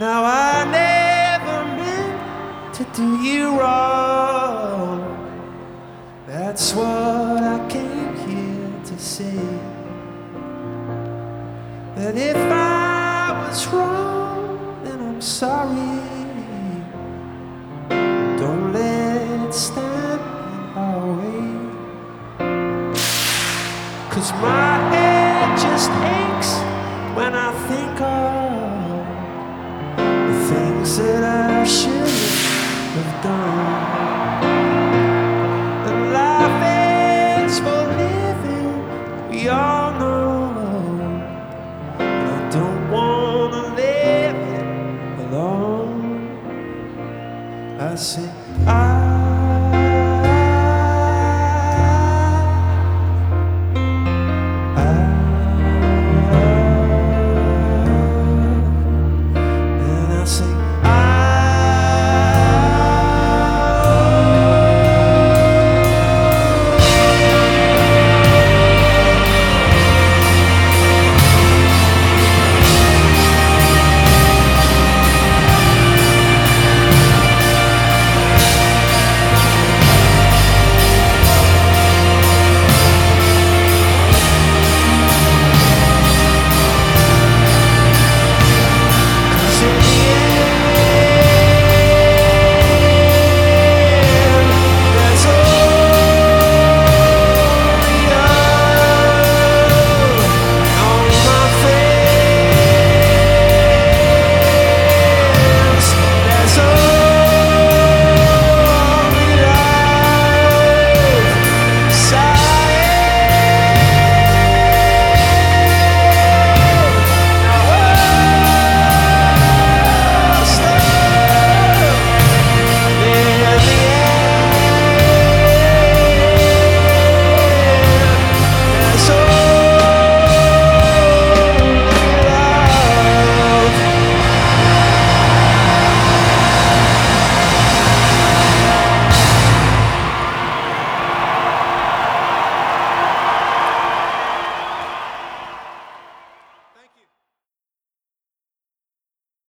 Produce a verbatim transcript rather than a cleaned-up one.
Now I never meant to do you wrong. That's what I came here to say. That if I was wrong, then I'm sorry. Don't let it stand in our way. 'Cause my head just aches when I think of the things that I should have done. And life is for living, we all know. But I don't wanna live it alone. I say